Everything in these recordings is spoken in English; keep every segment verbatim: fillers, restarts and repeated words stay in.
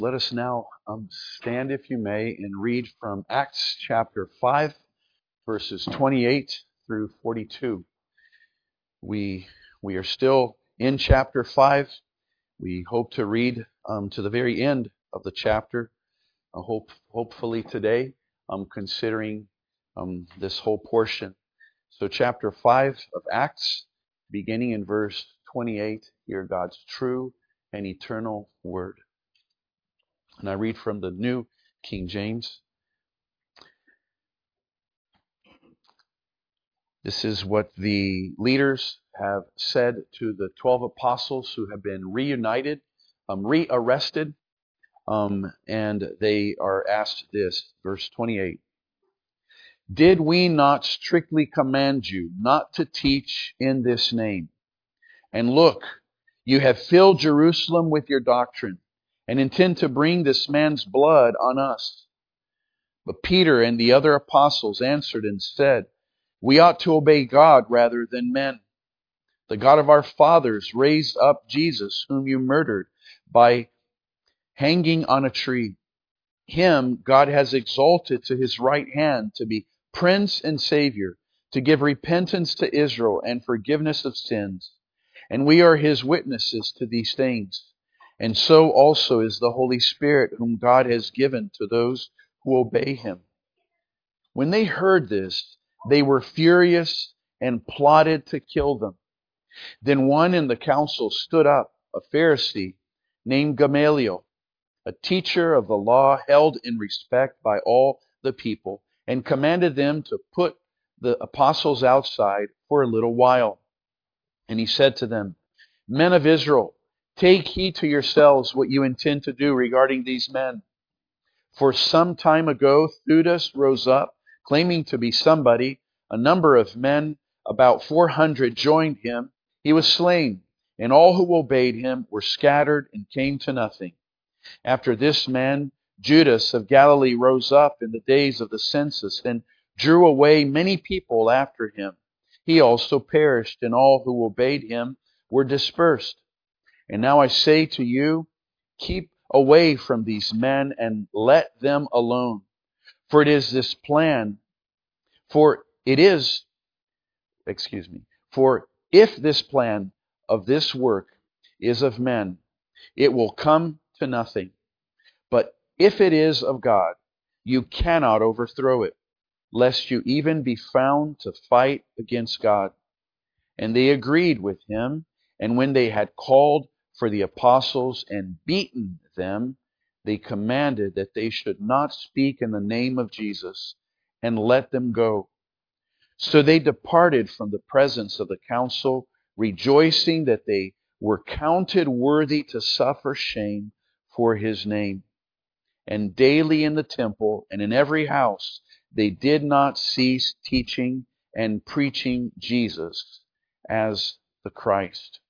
Let us now um, stand, if you may, and read from Acts chapter five, verses twenty-eight through forty-two. We, we are still in chapter five. We hope to read um, to the very end of the chapter, uh, hope, hopefully today, um, considering um, this whole portion. So chapter five of Acts, beginning in verse twenty-eight, hear God's true and eternal word. And I read from the New King James. This is what the leaders have said to the twelve apostles who have been reunited, um, rearrested, um, and they are asked this, verse twenty-eight. Did we not strictly command you not to teach in this name? And look, you have filled Jerusalem with your doctrine and intend to bring this man's blood on us. But Peter and the other apostles answered and said, we ought to obey God rather than men. The God of our fathers raised up Jesus, whom you murdered by hanging on a tree. Him God has exalted to his right hand to be Prince and Savior, to give repentance to Israel and forgiveness of sins. And we are his witnesses to these things. And so also is the Holy Spirit, whom God has given to those who obey him. When they heard this, they were furious and plotted to kill them. Then one in the council stood up, a Pharisee named Gamaliel, a teacher of the law held in respect by all the people, and commanded them to put the apostles outside for a little while. And he said to them, Men of Israel, take heed to yourselves what you intend to do regarding these men. For some time ago, Theudas rose up, claiming to be somebody. A number of men, about four hundred, joined him. He was slain, and all who obeyed him were scattered and came to nothing. After this man, Judas of Galilee rose up in the days of the census and drew away many people after him. He also perished, and all who obeyed him were dispersed. And now I say to you, keep away from these men and let them alone. For it is this plan, for it is, excuse me, for if this plan of this work is of men, it will come to nothing. But if it is of God, you cannot overthrow it, lest you even be found to fight against God. And they agreed with him, and when they had called for the apostles and beaten them, they commanded that they should not speak in the name of Jesus, and let them go. So they departed from the presence of the council, rejoicing that they were counted worthy to suffer shame for his name. And daily in the temple and in every house they did not cease teaching and preaching Jesus as the Christ.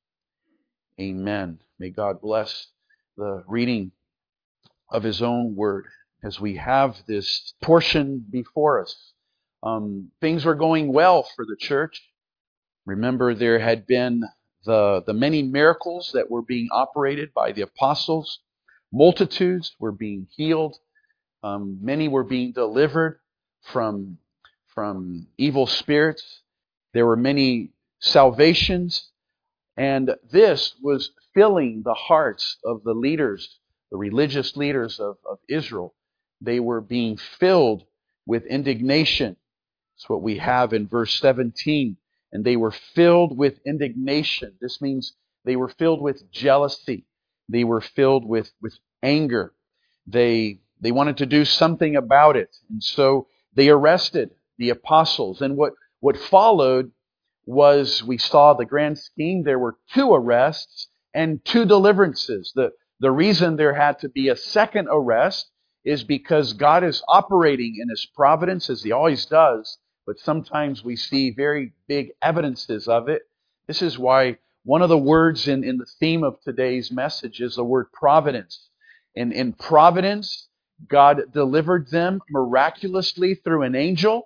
Amen. May God bless the reading of his own word as we have this portion before us. Um, things were going well for the church. Remember, there had been the, the many miracles that were being operated by the apostles. Multitudes were being healed. Um, many were being delivered from, from evil spirits. There were many salvations. And this was filling the hearts of the leaders, the religious leaders of, of Israel. They were being filled with indignation. That's what we have in verse seventeen. And they were filled with indignation. This means they were filled with jealousy. They were filled with, with anger. They, they wanted to do something about it. And so they arrested the apostles. And what, what followed was, we saw the grand scheme, there were two arrests and two deliverances. The, the reason there had to be a second arrest is because God is operating in his providence, as he always does, but sometimes we see very big evidences of it. This is why one of the words in, in the theme of today's message is the word providence. And in providence, God delivered them miraculously through an angel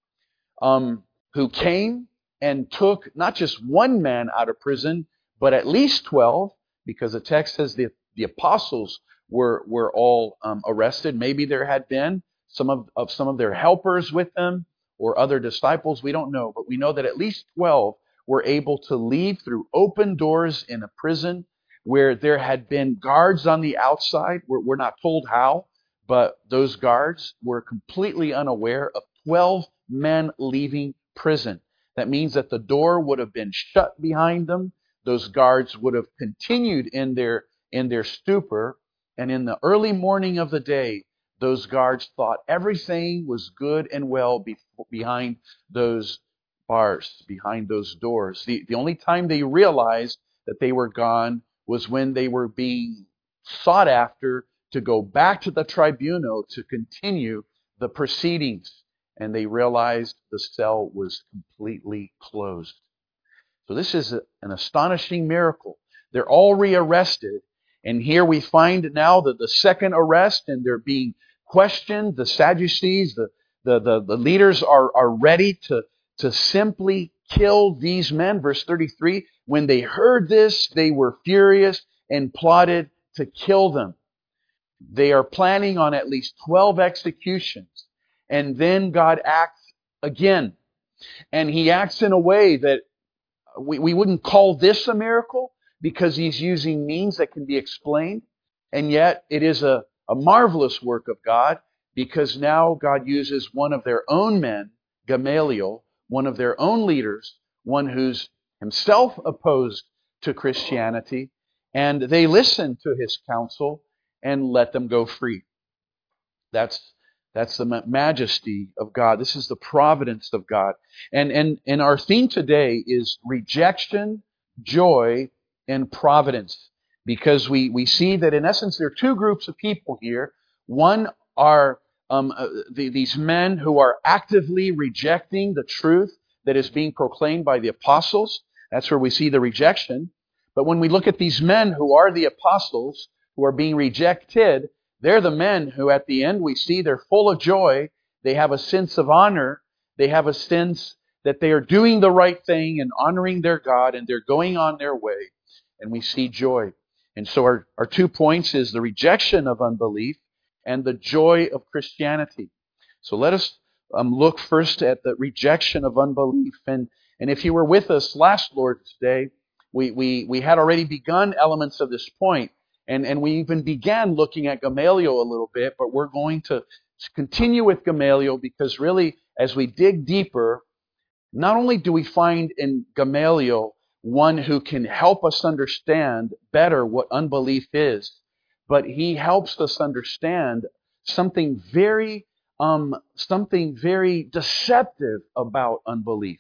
um, who came and took not just one man out of prison, but at least twelve, because the text says the, the apostles were were all um, arrested. Maybe there had been some of, of some of their helpers with them or other disciples. We don't know, but we know that at least twelve were able to leave through open doors in a prison where there had been guards on the outside. We're, we're not told how, but those guards were completely unaware of twelve men leaving prison. That means that the door would have been shut behind them. Those guards would have continued in their in their stupor. And in the early morning of the day, those guards thought everything was good and well be, behind those bars, behind those doors. The, the only time they realized that they were gone was when they were being sought after to go back to the tribunal to continue the proceedings. And they realized the cell was completely closed. So this is a, an astonishing miracle. They're all rearrested. And here we find now that the second arrest, and they're being questioned. The Sadducees, the, the, the, the leaders are, are ready to, to simply kill these men. Verse thirty-three, when they heard this, they were furious and plotted to kill them. They are planning on at least twelve executions. And then God acts again. And He acts in a way that we, we wouldn't call this a miracle because He's using means that can be explained. And yet it is a, a marvelous work of God because now God uses one of their own men, Gamaliel, one of their own leaders, one who's himself opposed to Christianity, and they listen to his counsel and let them go free. That's That's the majesty of God. This is the providence of God. And, and, and our theme today is rejection, joy, and providence. Because we, we see that in essence there are two groups of people here. One are um, uh, the, these men who are actively rejecting the truth that is being proclaimed by the apostles. That's where we see the rejection. But when we look at these men who are the apostles, who are being rejected, they're the men who at the end we see they're full of joy. They have a sense of honor. They have a sense that they are doing the right thing and honoring their God, and they're going on their way. And we see joy. And so our, our two points is the rejection of unbelief and the joy of Christianity. So let us um, look first at the rejection of unbelief. And, and if you were with us last Lord's Day, we, we, we had already begun elements of this point. And, and we even began looking at Gamaliel a little bit, but we're going to continue with Gamaliel because really, as we dig deeper, not only do we find in Gamaliel one who can help us understand better what unbelief is, but he helps us understand something very, um, something very deceptive about unbelief.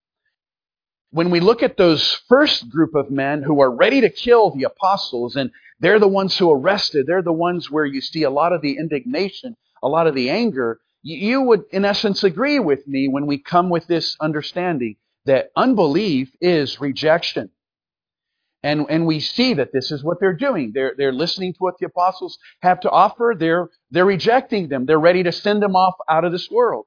When we look at those first group of men who are ready to kill the apostles, and they're the ones who arrested, they're the ones where you see a lot of the indignation, a lot of the anger, you would in essence agree with me when we come with this understanding that unbelief is rejection. And, and we see that this is what they're doing. They're, they're listening to what the apostles have to offer. They're, they're rejecting them. They're ready to send them off out of this world.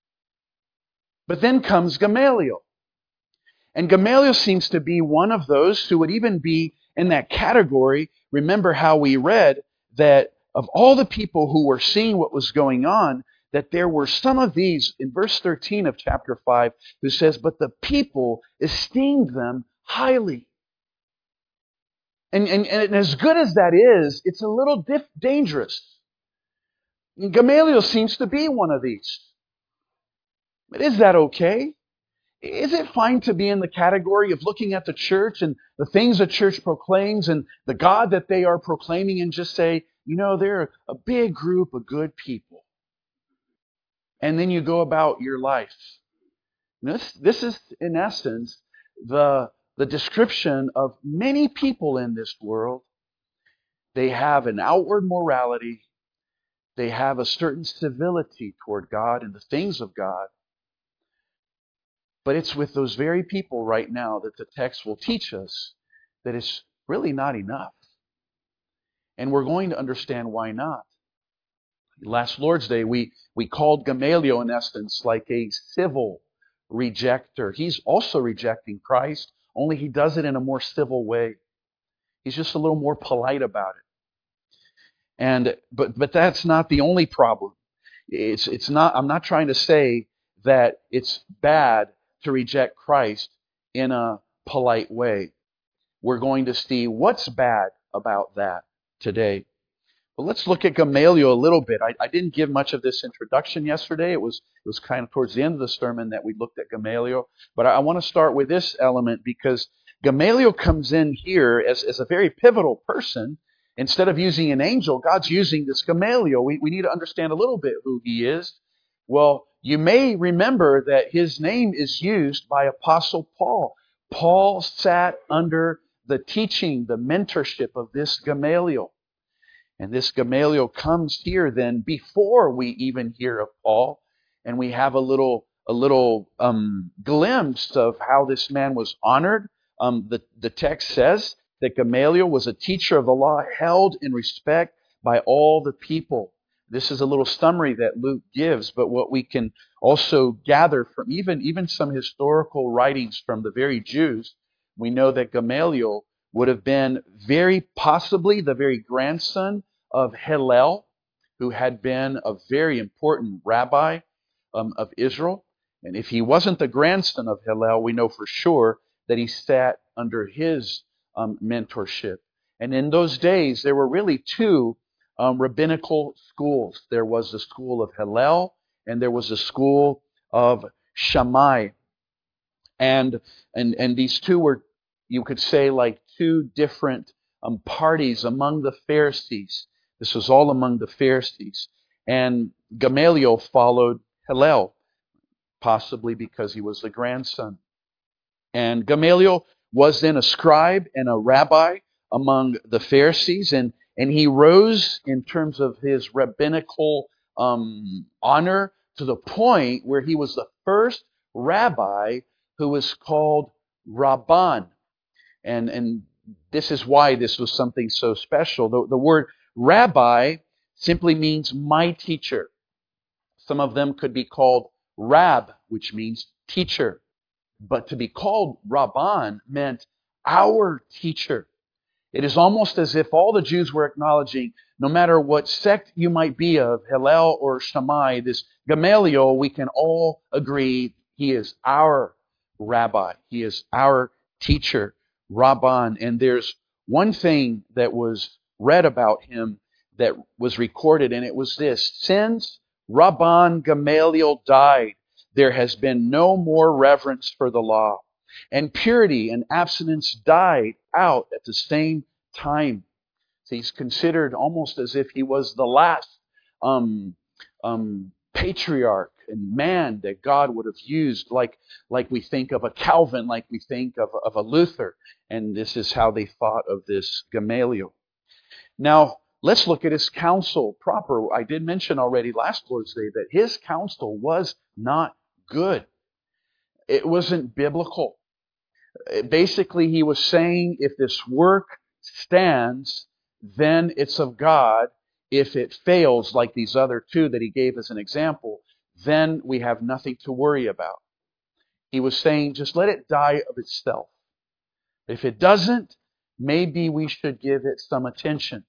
But then comes Gamaliel. And Gamaliel seems to be one of those who would even be in that category. Remember how we read that of all the people who were seeing what was going on, that there were some of these, in verse thirteen of chapter five, who says, but the people esteemed them highly. And, and, and as good as that is, it's a little dif- dangerous. And Gamaliel seems to be one of these. But is that okay? Is it fine to be in the category of looking at the church and the things the church proclaims and the God that they are proclaiming and just say, you know, they're a big group of good people. And then you go about your life. This, this is, in essence, the, the description of many people in this world. They have an outward morality. They have a certain civility toward God and the things of God. But it's with those very people right now that the text will teach us that it's really not enough. And we're going to understand why not. Last Lord's Day, we, we called Gamaliel, in essence, like a civil rejecter. He's also rejecting Christ, only he does it in a more civil way. He's just a little more polite about it. And but but that's not the only problem. It's it's not I'm not trying to say that it's bad to reject Christ in a polite way. We're going to see what's bad about that today. But let's look at Gamaliel a little bit. I, I didn't give much of this introduction yesterday. It was it was kind of towards the end of the sermon that we looked at Gamaliel. But I, I want to start with this element because Gamaliel comes in here as, as a very pivotal person. Instead of using an angel, God's using this Gamaliel. We, we need to understand a little bit who he is. Well, you may remember that his name is used by Apostle Paul. Paul sat under the teaching, the mentorship of this Gamaliel. And this Gamaliel comes here then before we even hear of Paul, and we have a little a little um, glimpse of how this man was honored. Um, the, the text says that Gamaliel was a teacher of the law held in respect by all the people. This is a little summary that Luke gives, but what we can also gather from even, even some historical writings from the very Jews, we know that Gamaliel would have been very possibly the very grandson of Hillel, who had been a very important rabbi um, of Israel. And if he wasn't the grandson of Hillel, we know for sure that he sat under his um, mentorship. And in those days, there were really two um, rabbinical schools. There was the school of Hillel, and there was the school of Shammai. And and and these two were, you could say, like two different um, parties among the Pharisees. This was all among the Pharisees. And Gamaliel followed Hillel, possibly because he was the grandson. And Gamaliel was then a scribe and a rabbi among the Pharisees, and, and he rose in terms of his rabbinical um, honor to the point where he was the first rabbi who was called Rabban. And, and this is why this was something so special. The, the word rabbi simply means my teacher. Some of them could be called rab, which means teacher. But to be called Rabban meant our teacher. It is almost as if all the Jews were acknowledging, no matter what sect you might be of, Hillel or Shammai, this Gamaliel, we can all agree he is our rabbi. He is our teacher, Rabban. And there's one thing that was read about him that was recorded, and it was this: since Rabban Gamaliel died, there has been no more reverence for the law, and purity and abstinence died out at the same time. So he's considered almost as if he was the last um, um, patriarch and man that God would have used, like, like we think of a Calvin, like we think of, of a Luther. And this is how they thought of this Gamaliel. Now, let's look at his counsel proper. I did mention already last Lord's Day that his counsel was not good. It wasn't biblical. Basically, he was saying if this work stands, then it's of God. If it fails, like these other two that he gave as an example, then we have nothing to worry about. He was saying, just let it die of itself. If it doesn't, maybe we should give it some attention.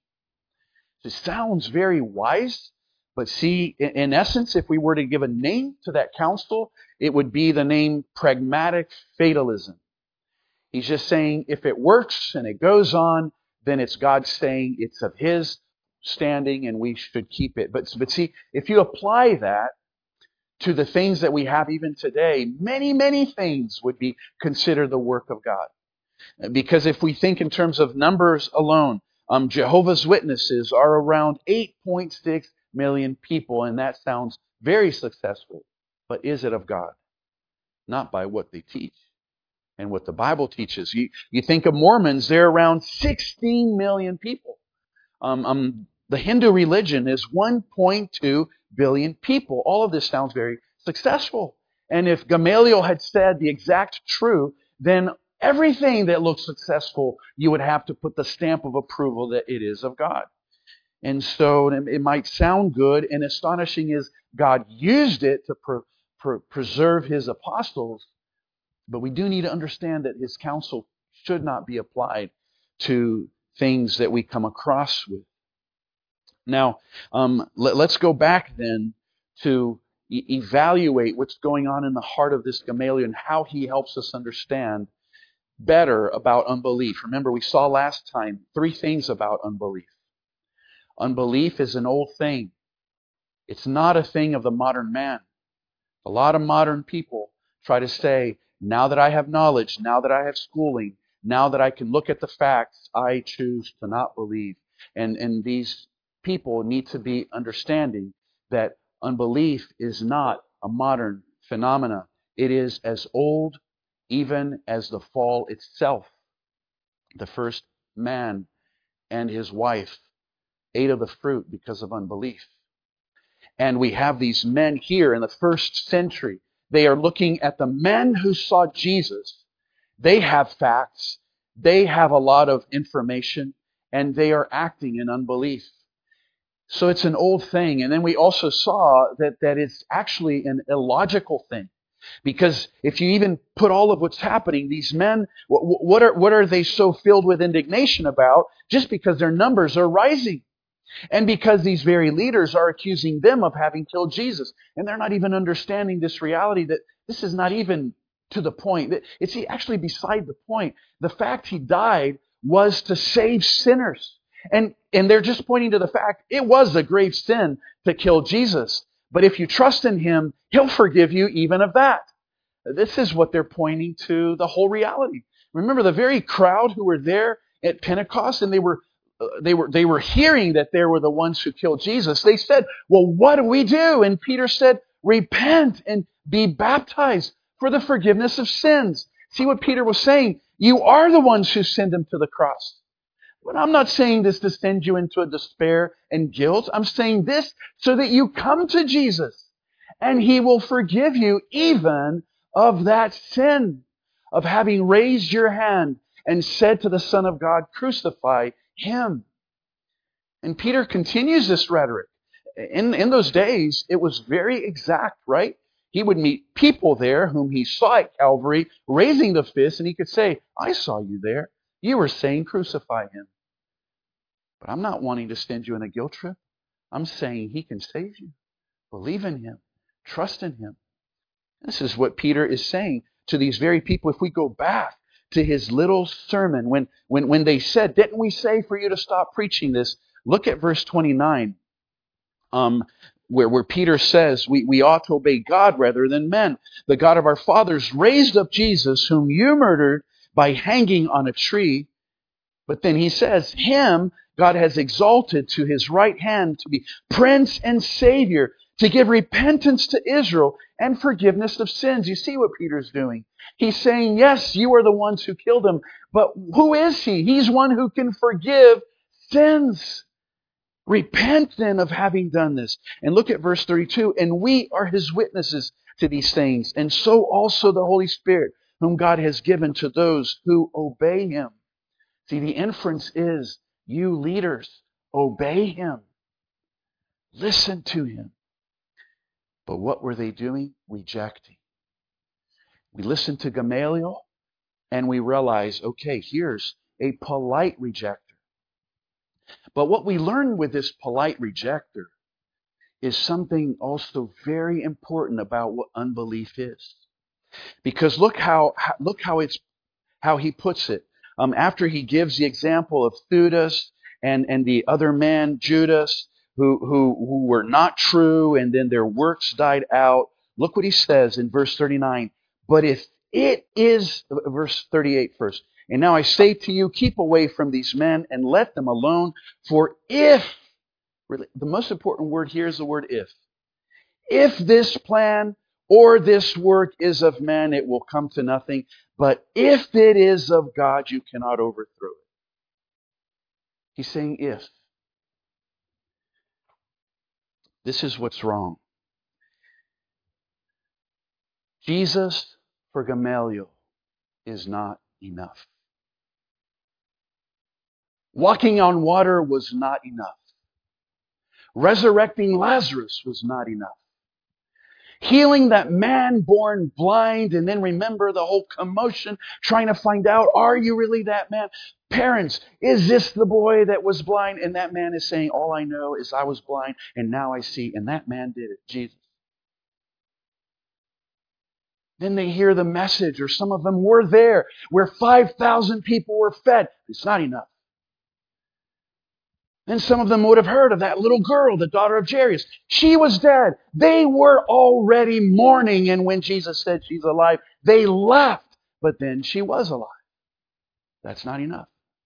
It sounds very wise, but see, in essence, if we were to give a name to that counsel, it would be the name pragmatic fatalism. He's just saying if it works and it goes on, then it's God saying it's of His standing and we should keep it. But, but see, if you apply that to the things that we have even today, many, many things would be considered the work of God. Because if we think in terms of numbers alone, um, Jehovah's Witnesses are around eight point six million people, and that sounds very successful. But is it of God? Not by what they teach and what the Bible teaches. You, you think of Mormons, they're around sixteen million people. Um, um, the Hindu religion is one point two billion people. All of this sounds very successful. And if Gamaliel had said the exact truth, then everything that looks successful, you would have to put the stamp of approval that it is of God. And so it might sound good, and astonishing is God used it to pre- pre- preserve His apostles, but we do need to understand that His counsel should not be applied to things that we come across with. Now, um, let, let's go back then to e- evaluate what's going on in the heart of this Gamaliel and how he helps us understand better about unbelief. Remember, we saw last time three things about unbelief. Unbelief is an old thing. It's not a thing of the modern man. A lot of modern people try to say, now that I have knowledge, now that I have schooling, now that I can look at the facts, I choose to not believe. And, and these people need to be understanding that unbelief is not a modern phenomena. It is as old even as the fall itself. The first man and his wife ate of the fruit because of unbelief. And we have these men here in the first century. They are looking at the men who saw Jesus. They have facts. They have a lot of information. And they are acting in unbelief. So it's an old thing. And then we also saw that, that it's actually an illogical thing. Because if you even put all of what's happening, these men, what are, what are they so filled with indignation about? Just because their numbers are rising. And because these very leaders are accusing them of having killed Jesus. And they're not even understanding this reality that this is not even to the point. It's actually beside the point. The fact he died was to save sinners. And, and they're just pointing to the fact it was a grave sin to kill Jesus. But if you trust in him, he'll forgive you even of that. This is what they're pointing to, the whole reality. Remember the very crowd who were there at Pentecost, and they were They were, they were hearing that they were the ones who killed Jesus. They said, well, what do we do? And Peter said, repent and be baptized for the forgiveness of sins. See what Peter was saying? You are the ones who send him to the cross. But I'm not saying this to send you into a despair and guilt. I'm saying this so that you come to Jesus and he will forgive you even of that sin of having raised your hand and said to the Son of God, crucify him. And Peter continues this rhetoric. In, in those days, it was very exact, right? He would meet people there whom he saw at Calvary raising the fist, and he could say, I saw you there. You were saying crucify him. But I'm not wanting to send you on a guilt trip. I'm saying he can save you. Believe in him. Trust in him. This is what Peter is saying to these very people. If we go back to his little sermon, when, when, when they said, didn't we say for you to stop preaching this? Look at verse twenty-nine, um, where, where Peter says, we, we ought to obey God rather than men. The God of our fathers raised up Jesus, whom you murdered by hanging on a tree. But then he says, him God has exalted to his right hand to be Prince and Savior, to give repentance to Israel and forgiveness of sins. You see what Peter's doing? He's saying, yes, you are the ones who killed him, but who is he? He's one who can forgive sins. Repent then of having done this. And look at verse thirty-two. And we are his witnesses to these things, and so also the Holy Spirit, whom God has given to those who obey him. See, the inference is, you leaders, obey him. Listen to him. But what were they doing? Rejecting. We listened to Gamaliel, and we realize, okay, here's a polite rejecter. But what we learn with this polite rejecter is something also very important about what unbelief is. Because look how, look how it's how he puts it. Um, after he gives the example of Theudas and, and the other man, Judas, who, who, who were not true, and then their works died out. Look what he says in verse thirty-nine. But if it is, verse thirty-eight first. And now I say to you, keep away from these men and let them alone. For if, really, the most important word here is the word if. If this plan or this work is of man, it will come to nothing. But if it is of God, you cannot overthrow it. He's saying if. This is what's wrong. Jesus for Gamaliel is not enough. Walking on water was not enough. Resurrecting Lazarus was not enough. healing that man born blind, and then remember the whole commotion trying to find out, are you really that man? Parents, is this the boy that was blind? And that man is saying, all I know is I was blind and now I see. And that man did it, Jesus. Then they hear the message, or some of them were there, where five thousand people were fed. It's not enough. Then some of them would have heard of that little girl, the daughter of Jairus. She was dead. They were already mourning, and when Jesus said she's alive, they left. But then she was alive. That's not enough.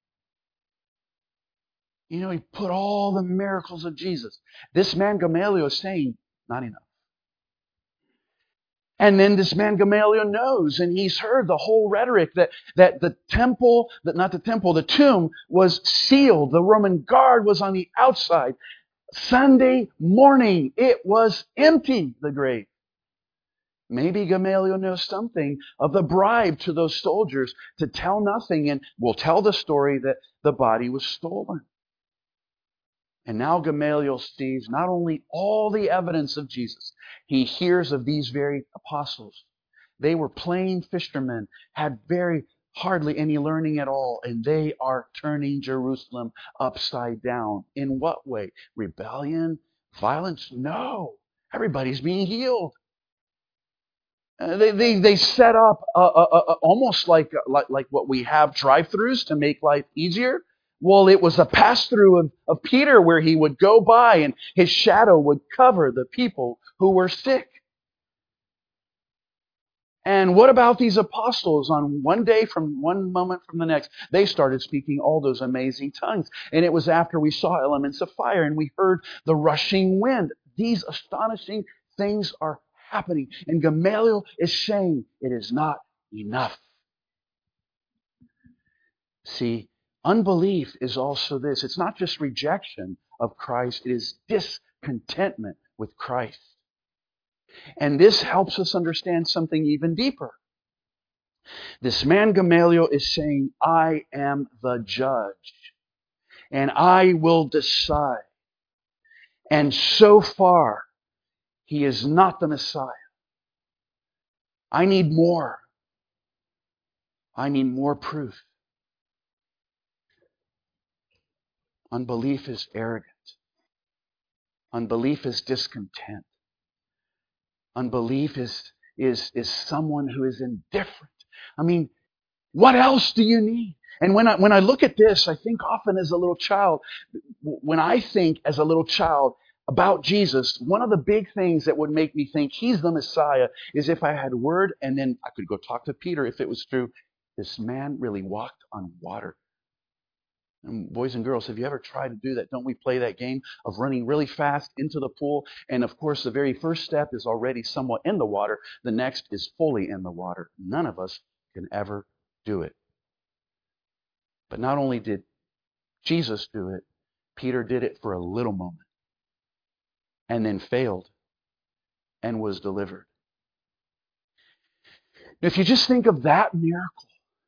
You know, he put all the miracles of Jesus. This man Gamaliel is saying, not enough. And then this man Gamaliel knows, and he's heard the whole rhetoric that, that the temple, that not the temple, the tomb was sealed. The Roman guard was on the outside. Sunday morning, it was empty, the grave. Maybe Gamaliel knows something of the bribe to those soldiers to tell nothing, and will tell the story that the body was stolen. And now Gamaliel sees not only all the evidence of Jesus, he hears of these very apostles. They were plain fishermen, had very hardly any learning at all, and they are turning Jerusalem upside down. In what way? Rebellion? Violence? No. Everybody's being healed. Uh, they, they they set up uh, uh, uh, almost like, like like what we have drive-thrus to make life easier. Well, it was a pass-through of, of Peter where he would go by and his shadow would cover the people who were sick. And what about these apostles? On one day, from one moment from the next, they started speaking all those amazing tongues. And it was after we saw elements of fire and we heard the rushing wind. These astonishing things are happening. And Gamaliel is saying it is not enough. See, unbelief is also this. It's not just rejection of Christ. It is discontentment with Christ. And this helps us understand something even deeper. This man Gamaliel is saying, I am the judge, and I will decide. And so far, he is not the Messiah. I need more. I need more proof. Unbelief is arrogant. Unbelief is discontent. Unbelief is, is, is someone who is indifferent. I mean, what else do you need? And when I, when I look at this, I think often as a little child, when I think as a little child about Jesus, one of the big things that would make me think he's the Messiah is if I had word, and then I could go talk to Peter if it was true. This man really walked on water. And boys and girls, have you ever tried to do that? Don't we play that game of running really fast into the pool? And of course, the very first step is already somewhat in the water. The next is fully in the water. None of us can ever do it. But not only did Jesus do it, Peter did it for a little moment and then failed and was delivered. If you just think of that miracle,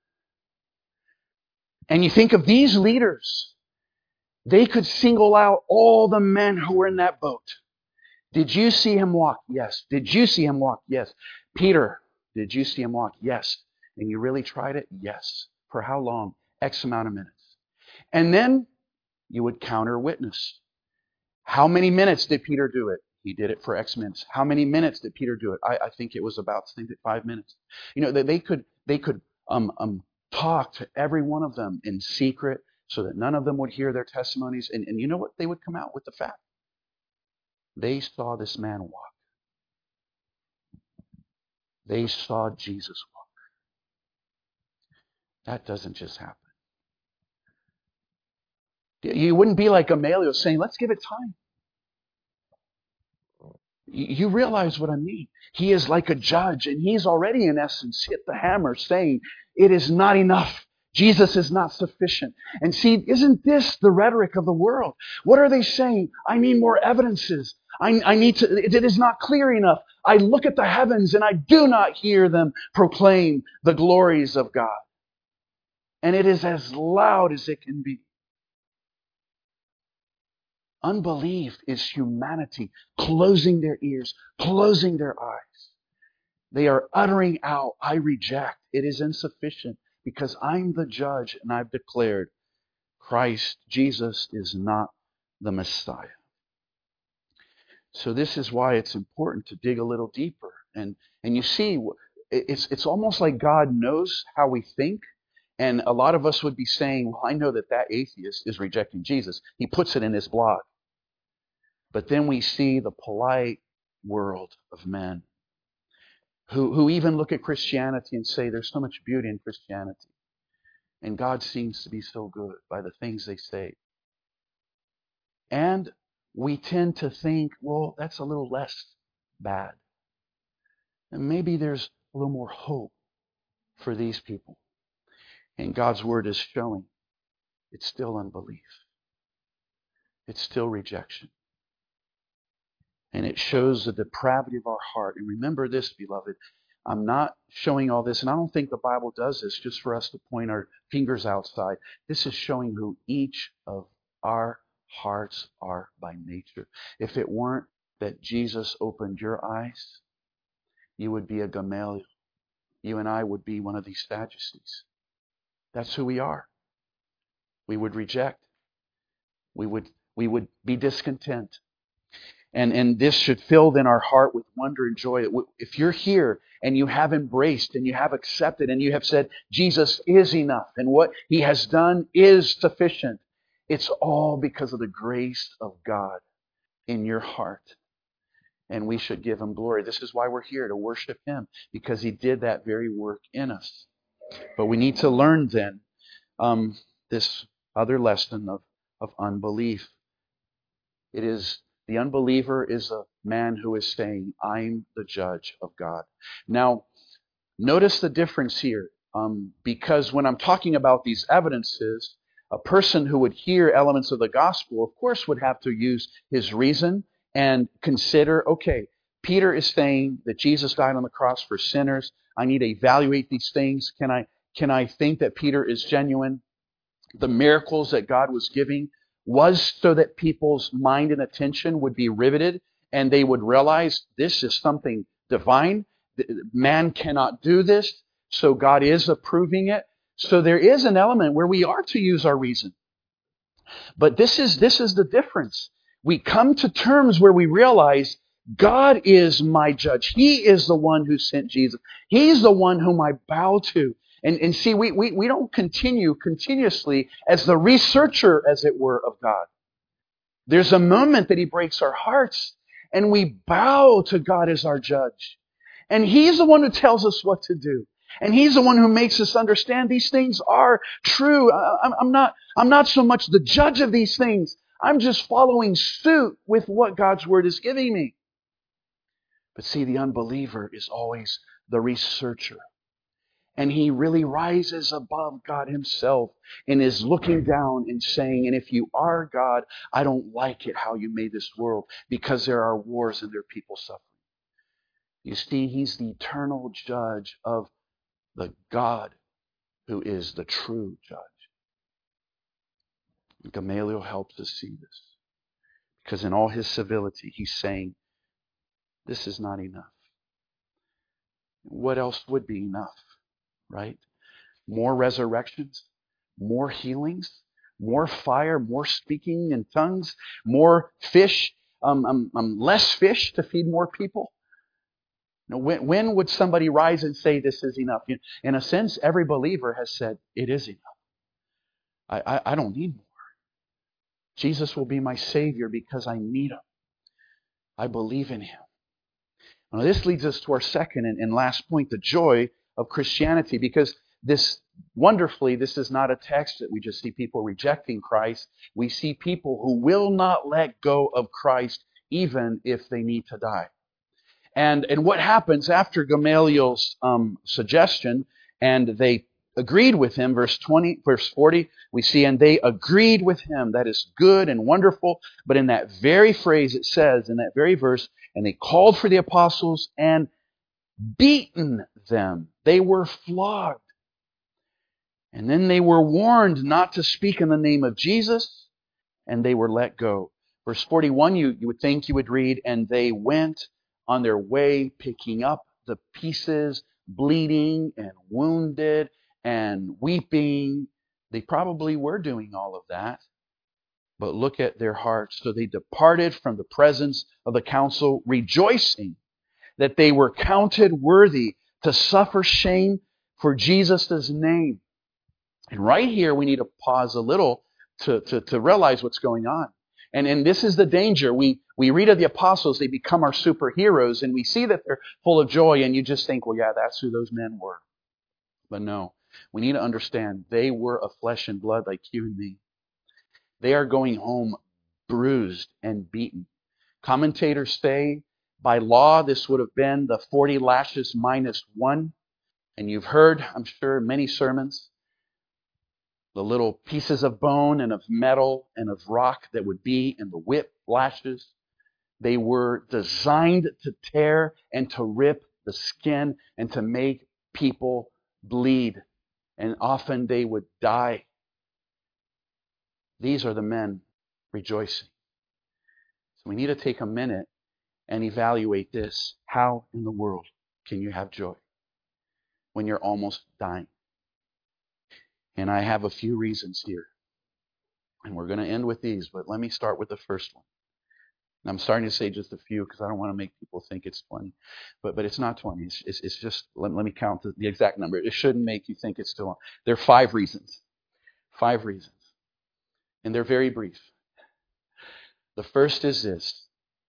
and you think of these leaders, they could single out all the men who were in that boat. Did you see him walk? Yes. Did you see him walk? Yes. Peter, did you see him walk? Yes. And you really tried it? Yes. For how long? X amount of minutes. And then you would counter witness. How many minutes did Peter do it? He did it for X minutes. How many minutes did Peter do it? I, I think it was about I think five minutes. You know, they, they could they could um um talk to every one of them in secret so that none of them would hear their testimonies. And, and you know what? They would come out with the fact. They saw this man walk. They saw Jesus walk. That doesn't just happen. You wouldn't be like Gamaliel saying, let's give it time. You realize what I mean. He is like a judge, and he's already, in essence, hit the hammer saying, it is not enough. Jesus is not sufficient. And see, isn't this the rhetoric of the world? What are they saying? I need more evidences. I, I need to, it is not clear enough. I look at the heavens and I do not hear them proclaim the glories of God. And it is as loud as it can be. Unbelief is humanity closing their ears, closing their eyes. They are uttering out, I reject. It is insufficient because I'm the judge and I've declared Christ, Jesus, is not the Messiah. So this is why it's important to dig a little deeper. And and you see, it's it's almost like God knows how we think. And a lot of us would be saying, well, I know that that atheist is rejecting Jesus. He puts it in his blog. But then we see the polite world of men who, who even look at Christianity and say there's so much beauty in Christianity. And God seems to be so good by the things they say. And we tend to think, well, that's a little less bad. And maybe there's a little more hope for these people. And God's word is showing it's still unbelief. It's still rejection. And it shows the depravity of our heart. And remember this, beloved, I'm not showing all this, and I don't think the Bible does this just for us to point our fingers outside. This is showing who each of our hearts are by nature. If it weren't that Jesus opened your eyes, you would be a Gamaliel. You and I would be one of these Sadducees. That's who we are. We would reject. We would, we would be discontent. And, and this should fill then our heart with wonder and joy. If you're here and you have embraced and you have accepted and you have said, Jesus is enough and what He has done is sufficient, it's all because of the grace of God in your heart. And we should give Him glory. This is why we're here, to worship Him, because He did that very work in us. But we need to learn then um, this other lesson of, of unbelief. It is the unbeliever is a man who is saying, I'm the judge of God. Now, notice the difference here, um, because when I'm talking about these evidences, a person who would hear elements of the gospel, of course, would have to use his reason and consider, okay, Peter is saying that Jesus died on the cross for sinners. I need to evaluate these things. Can I, can I think that Peter is genuine? The miracles that God was giving was so that people's mind and attention would be riveted and they would realize this is something divine. Man cannot do this, so God is approving it. So there is an element where we are to use our reason. But this is, this is the difference. We come to terms where we realize God is my judge. He is the one who sent Jesus. He's the one whom I bow to. And, and see, we, we, we don't continue continuously as the researcher, as it were, of God. There's a moment that He breaks our hearts and we bow to God as our judge. And He's the one who tells us what to do. And He's the one who makes us understand these things are true. I, I'm not, I'm not so much the judge of these things. I'm just following suit with what God's Word is giving me. But see, the unbeliever is always the researcher. And he really rises above God Himself and is looking down and saying, and if you are God, I don't like it how you made this world because there are wars and there are people suffering. You see, He's the eternal judge of the God who is the true judge. And Gamaliel helps us see this because in all his civility, he's saying, this is not enough. What else would be enough? Right? More resurrections, more healings, more fire, more speaking in tongues, more fish, um, um, um, less fish to feed more people. Now, when, when would somebody rise and say this is enough? You know, in a sense, every believer has said it is enough. I, I, I don't need more. Jesus will be my Savior because I need Him. I believe in Him. Now, this leads us to our second and, and last point, the joy of Christianity, because this, wonderfully, this is not a text that we just see people rejecting Christ. We see people who will not let go of Christ even if they need to die. And, and what happens after Gamaliel's um, suggestion, and they agreed with him, verse twenty, verse forty, we see, and they agreed with him. That is good and wonderful. But in that very phrase, it says, in that very verse, and they called for the apostles and beaten them. They were flogged. And then they were warned not to speak in the name of Jesus, and they were let go. Verse forty-one, you, you would think you would read, and they went on their way picking up the pieces, bleeding and wounded and weeping. They probably were doing all of that. But look at their hearts. So they departed from the presence of the council, rejoicing that they were counted worthy to suffer shame for Jesus' name. And right here, we need to pause a little to, to, to realize what's going on. And, and this is the danger. We, we read of the apostles, they become our superheroes, and we see that they're full of joy, and you just think, well, yeah, that's who those men were. But no, we need to understand they were of flesh and blood like you and me. They are going home bruised and beaten. Commentators say, by law, this would have been the forty lashes minus one. And you've heard, I'm sure, many sermons, the little pieces of bone and of metal and of rock that would be in the whip lashes. They were designed to tear and to rip the skin and to make people bleed. And often they would die. These are the men rejoicing. So we need to take a minute and evaluate this. How in the world can you have joy when you're almost dying? And I have a few reasons here. And we're going to end with these, but let me start with the first one. And I'm starting to say just a few because I don't want to make people think it's twenty. But but it's not twenty. It's, it's, it's just, let, let me count the, the exact number. It shouldn't make you think it's too long. There are five reasons. Five reasons. And they're very brief. The first is this.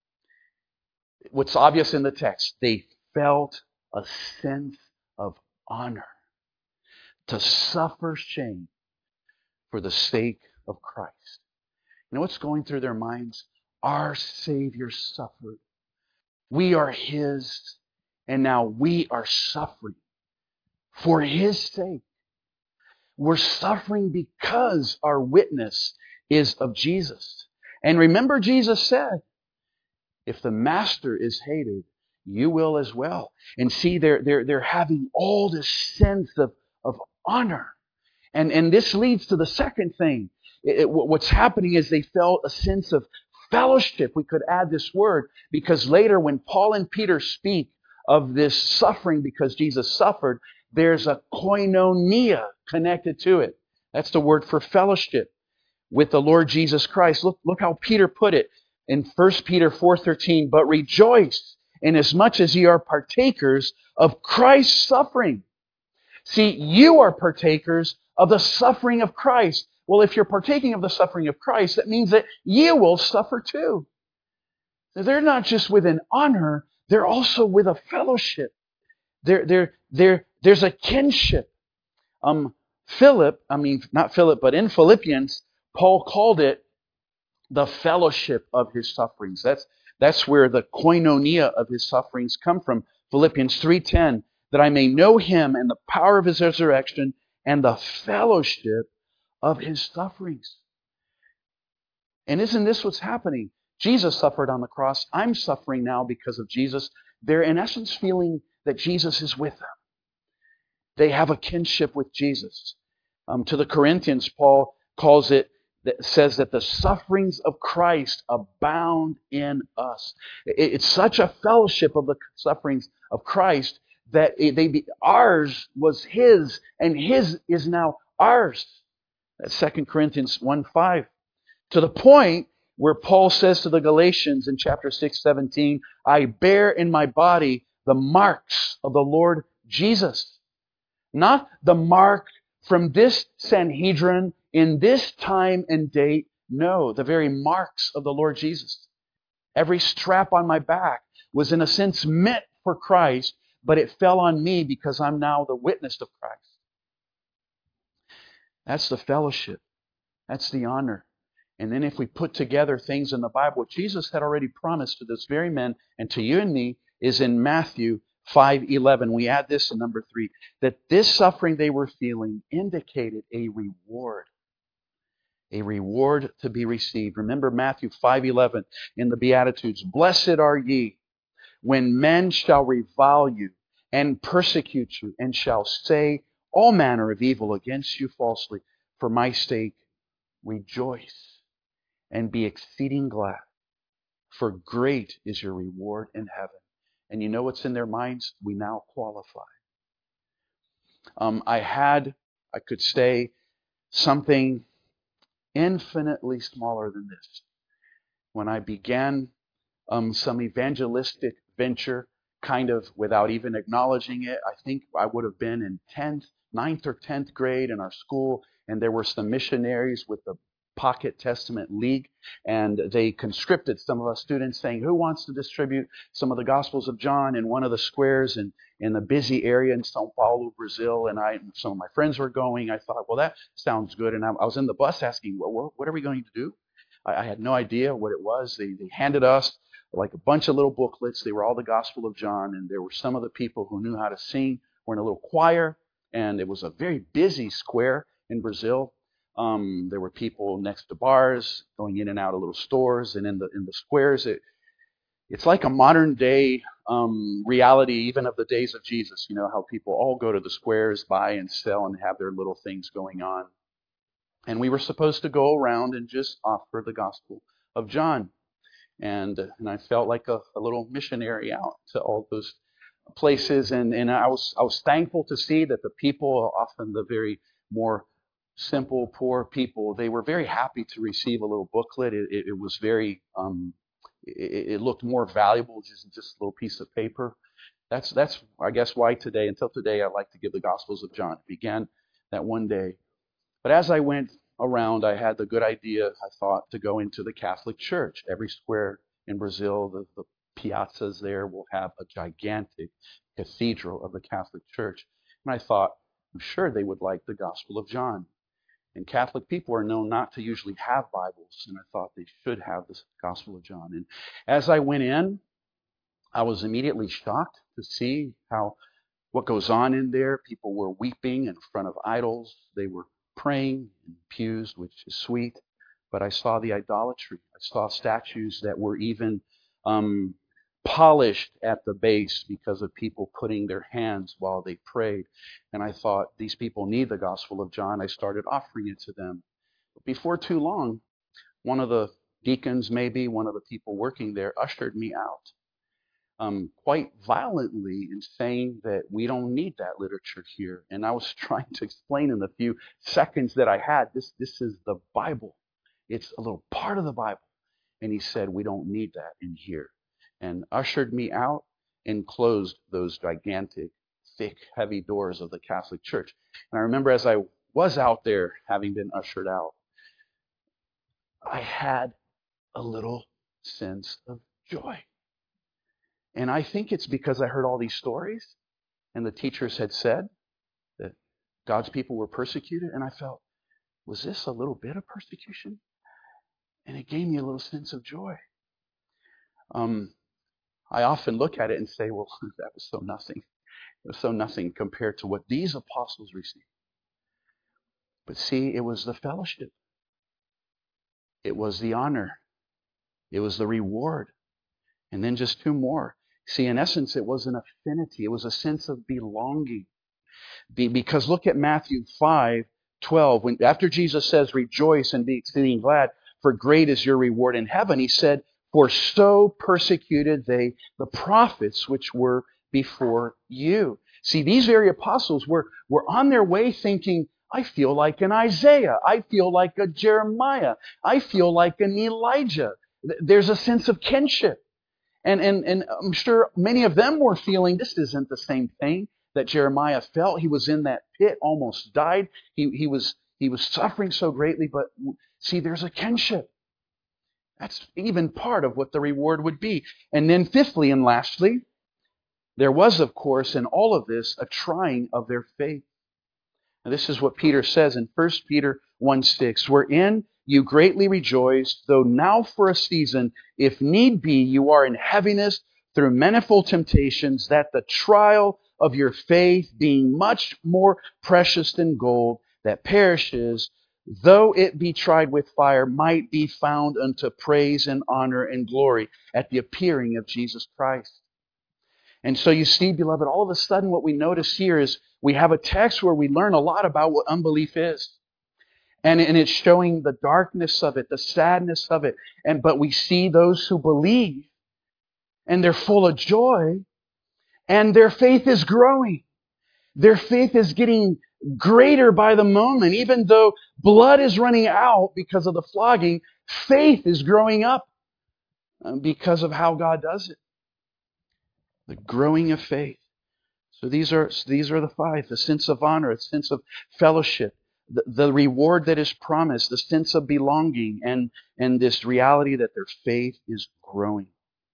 What's obvious in the text, they felt a sense of honor to suffer shame for the sake of Christ. You know what's going through their minds? Our Savior suffered. We are His, and now we are suffering for His sake. We're suffering because our witness is of Jesus. And remember, Jesus said, if the master is hated, you will as well. And see, they're, they're, they're having all this sense of, of honor. And, and this leads to the second thing. It, it, what's happening is they felt a sense of fellowship. We could add this word because later when Paul and Peter speak of this suffering because Jesus suffered, there's a koinonia connected to it. That's the word for fellowship with the Lord Jesus Christ. Look, look how Peter put it in First Peter four thirteen. But rejoice inasmuch as ye are partakers of Christ's suffering. See, you are partakers of the suffering of Christ. Well, if you're partaking of the suffering of Christ, that means that you will suffer too. They're not just with an honor, they're also with a fellowship. There, there, there, there's a kinship. Um, Philip, I mean, not Philip, but in Philippians, Paul called it the fellowship of his sufferings. That's, that's where the koinonia of his sufferings come from. Philippians three ten, that I may know Him and the power of His resurrection and the fellowship of His sufferings. And isn't this what's happening? Jesus suffered on the cross. I'm suffering now because of Jesus. They're in essence feeling that Jesus is with them. They have a kinship with Jesus. Um, to the Corinthians, Paul calls it, that says that the sufferings of Christ abound in us. It, it's such a fellowship of the sufferings of Christ that it, they be, ours was His, and His is now ours. That's Second Corinthians one five. To the point where Paul says to the Galatians in chapter six seventeen, I bear in my body the marks of the Lord Jesus. Not the mark from this Sanhedrin in this time and date. No, the very marks of the Lord Jesus. Every strap on my back was in a sense meant for Christ, but it fell on me because I'm now the witness of Christ. That's the fellowship. That's the honor. And then if we put together things in the Bible, what Jesus had already promised to this very men and to you and me is in Matthew five eleven. We add this in number three, that this suffering they were feeling indicated a reward. A reward to be received. Remember Matthew five eleven in the Beatitudes. Blessed are ye when men shall revile you and persecute you and shall say all manner of evil against you falsely. For my sake, rejoice and be exceeding glad. for great is your reward in heaven. And you know what's in their minds? We now qualify. Um, I had, I could say something infinitely smaller than this. When I began um, some evangelistic venture, kind of without even acknowledging it, I think I would have been in tenth, ninth or tenth grade in our school, and there were some missionaries with the Pocket Testament League, and they conscripted some of us students saying, who wants to distribute some of the Gospels of John in one of the squares in, in the busy area in São Paulo, Brazil, and I, some of my friends were going. I thought, well, that sounds good, and I, I was in the bus asking, well, what are we going to do? I, I had no idea what it was. They, they handed us like a bunch of little booklets. They were all the Gospel of John, and there were some of the people who knew how to sing. We're in a little choir, and it was a very busy square in Brazil. Um, there were people next to bars, going in and out of little stores, and in the in the squares, it, it's like a modern day um, reality, even of the days of Jesus. You know how people all go to the squares, buy and sell, and have their little things going on. And we were supposed to go around and just offer the Gospel of John, and and I felt like a, a little missionary out to all those places, and and I was I was thankful to see that the people, often the very more simple, poor people, they were very happy to receive a little booklet. It, it, it was very, um, it, it looked more valuable just just a little piece of paper. That's that's I guess why today, until today, I like to give the Gospels of John. It began that one day, but as I went around, I had the good idea, I thought, to go into the Catholic Church. Every square in Brazil, the, the piazzas there will have a gigantic cathedral of the Catholic Church, and I thought, I'm sure they would like the Gospel of John. And Catholic people are known not to usually have Bibles, and I thought they should have the Gospel of John. And as I went in, I was immediately shocked to see how what goes on in there. People were weeping in front of idols. They were praying in pews, which is sweet. But I saw the idolatry. I saw statues that were even um, polished at the base because of people putting their hands while they prayed. And I thought, these people need the Gospel of John. I started offering it to them. But before too long, one of the deacons, maybe one of the people working there, ushered me out um, quite violently in saying that we don't need that literature here. And I was trying to explain in the few seconds that I had, this, this is the Bible. It's a little part of the Bible. And he said, we don't need that in here. And ushered me out and closed those gigantic, thick, heavy doors of the Catholic Church. And I remember as I was out there, having been ushered out, I had a little sense of joy. And I think it's because I heard all these stories, and the teachers had said that God's people were persecuted, and I felt, was this a little bit of persecution? And it gave me a little sense of joy. Um, I often look at it and say, well, that was so nothing. It was so nothing compared to what these apostles received. But see, it was the fellowship. It was the honor. It was the reward. And then just two more. See, in essence, it was an affinity. It was a sense of belonging. Be, because look at Matthew five twelve. When, after Jesus says, rejoice and be exceeding glad, for great is your reward in heaven, he said, for so persecuted they the prophets which were before you. See, these very apostles were, were on their way thinking, I feel like an Isaiah. I feel like a Jeremiah. I feel like an Elijah. There's a sense of kinship. And, and, and I'm sure many of them were feeling this isn't the same thing that Jeremiah felt. He was in that pit, almost died. He, he was, he was suffering so greatly, but see, there's a kinship. That's even part of what the reward would be. And then fifthly and lastly, there was, of course, in all of this, a trying of their faith. And this is what Peter says in First Peter one six, wherein you greatly rejoice, though now for a season, if need be, you are in heaviness through manifold temptations, that the trial of your faith, being much more precious than gold that perishes, though it be tried with fire, might be found unto praise and honor and glory at the appearing of Jesus Christ. And so you see, beloved, all of a sudden what we notice here is we have a text where we learn a lot about what unbelief is. And, and it's showing the darkness of it, the sadness of it. And but we see those who believe, and they're full of joy, and their faith is growing. Their faith is getting greater by the moment. Even though blood is running out because of the flogging, faith is growing up because of how God does it. The growing of faith. So these are these are the five. The sense of honor, a sense of fellowship, the, the reward that is promised, the sense of belonging, and, and this reality that their faith is growing.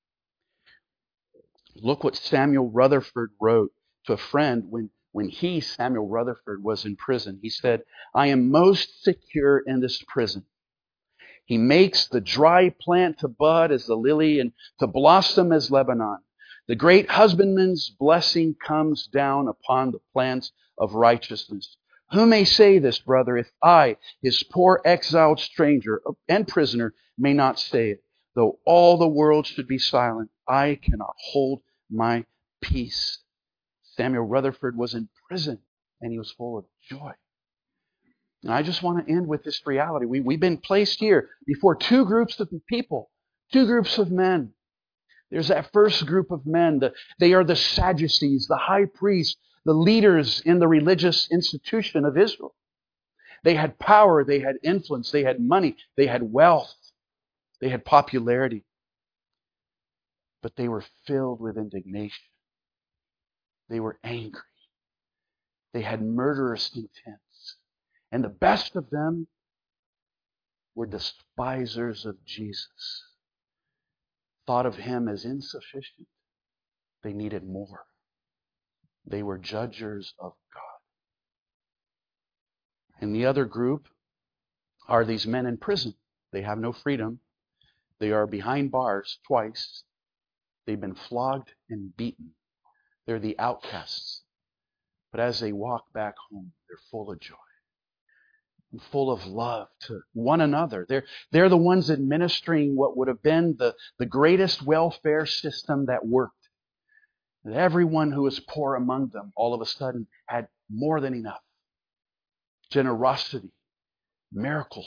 Look what Samuel Rutherford wrote to a friend when, when he, Samuel Rutherford, was in prison. He said, "I am most secure in this prison. He makes the dry plant to bud as the lily and to blossom as Lebanon. The great husbandman's blessing comes down upon the plants of righteousness. Who may say this, brother, if I, his poor exiled stranger and prisoner, may not say it? Though all the world should be silent, I cannot hold my peace." Samuel Rutherford was in prison, and he was full of joy. And I just want to end with this reality. We, we've been placed here before two groups of people, two groups of men. There's that first group of men. The, they are the Sadducees, the high priests, the leaders in the religious institution of Israel. They had power, they had influence, they had money, they had wealth, they had popularity. But they were filled with indignation. They were angry. They had murderous intents. And the best of them were despisers of Jesus. Thought of Him as insufficient. They needed more. They were judgers of God. And the other group are these men in prison. They have no freedom. They are behind bars twice. They've been flogged and beaten. They're the outcasts. But as they walk back home, they're full of joy and full of love to one another. They're, they're the ones administering what would have been the, the greatest welfare system that worked. And everyone who was poor among them all of a sudden had more than enough. Generosity, miracles.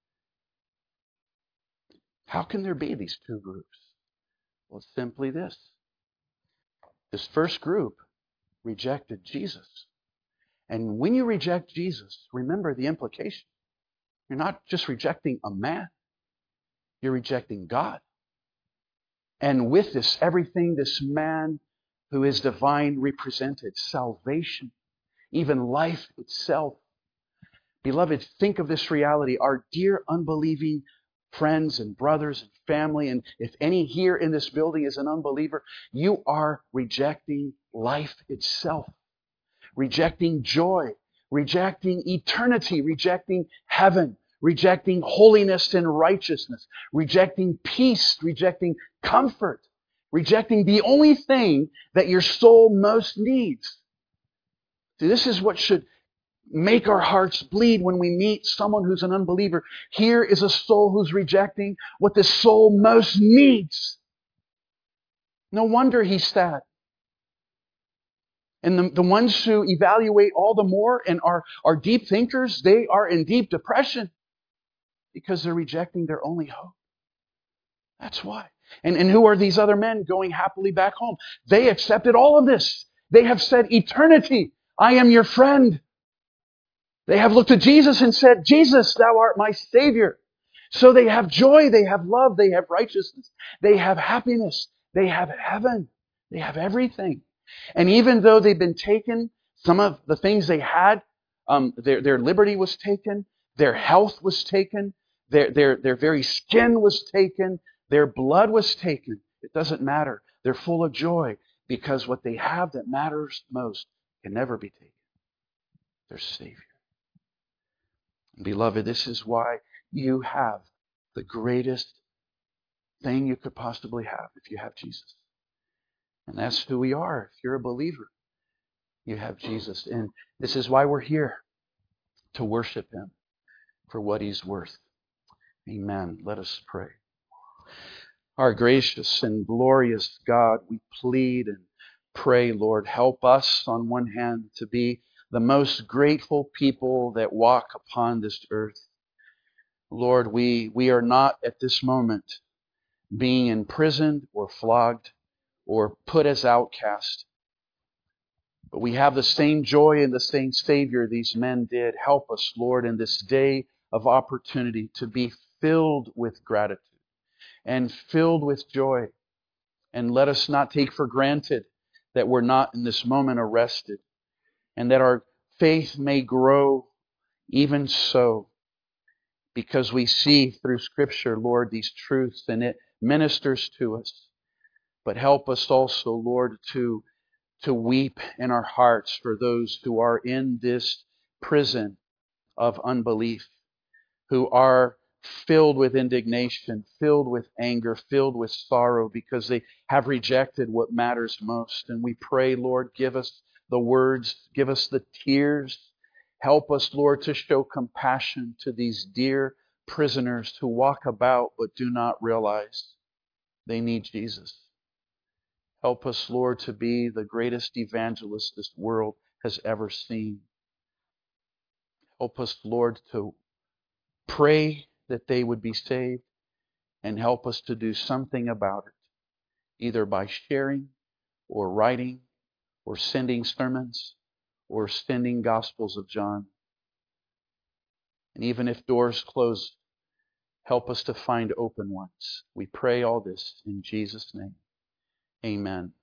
How can there be these two groups? Well, it's simply this. This first group rejected Jesus. And when you reject Jesus, remember the implication. You're not just rejecting a man. You're rejecting God. And with this, everything this man who is divine represented, salvation, even life itself. Beloved, think of this reality. Our dear unbelieving friends and brothers and family, and if any here in this building is an unbeliever, you are rejecting life itself. Rejecting joy, rejecting eternity, rejecting heaven, rejecting holiness and righteousness, rejecting peace, rejecting comfort, rejecting the only thing that your soul most needs. See, this is what should make our hearts bleed when we meet someone who's an unbeliever. Here is a soul who's rejecting what the soul most needs. No wonder he's sad. And the, the ones who evaluate all the more and are, are deep thinkers, they are in deep depression because they're rejecting their only hope. That's why. And, and who are these other men going happily back home? They accepted all of this. They have said, eternity, I am your friend. They have looked at Jesus and said, Jesus, thou art my Savior. So they have joy, they have love, they have righteousness, they have happiness, they have heaven, they have everything. And even though they've been taken, some of the things they had, um, their, their liberty was taken, their health was taken, their, their, their very skin was taken, their blood was taken. It doesn't matter. They're full of joy because what they have that matters most can never be taken. Their Savior. Beloved, this is why you have the greatest thing you could possibly have if you have Jesus. And that's who we are. If you're a believer, you have Jesus. And this is why we're here, to worship Him for what He's worth. Amen. Let us pray. Our gracious and glorious God, we plead and pray, Lord, help us on one hand to be the most grateful people that walk upon this earth. Lord, we, we are not at this moment being imprisoned or flogged or put as outcast. But we have the same joy and the same Savior these men did. Help us, Lord, in this day of opportunity to be filled with gratitude and filled with joy. And let us not take for granted that we're not in this moment arrested, and that our faith may grow even so, because we see through Scripture, Lord, these truths, and it ministers to us. But help us also, Lord, to, to weep in our hearts for those who are in this prison of unbelief, who are filled with indignation, filled with anger, filled with sorrow, because they have rejected what matters most. And we pray, Lord, give us the words, give us the tears. Help us, Lord, to show compassion to these dear prisoners who walk about but do not realize they need Jesus. Help us, Lord, to be the greatest evangelist this world has ever seen. Help us, Lord, to pray that they would be saved, and help us to do something about it, either by sharing or writing or sending sermons or sending Gospels of John. And even if doors close, help us to find open ones. We pray all this in Jesus' name. Amen.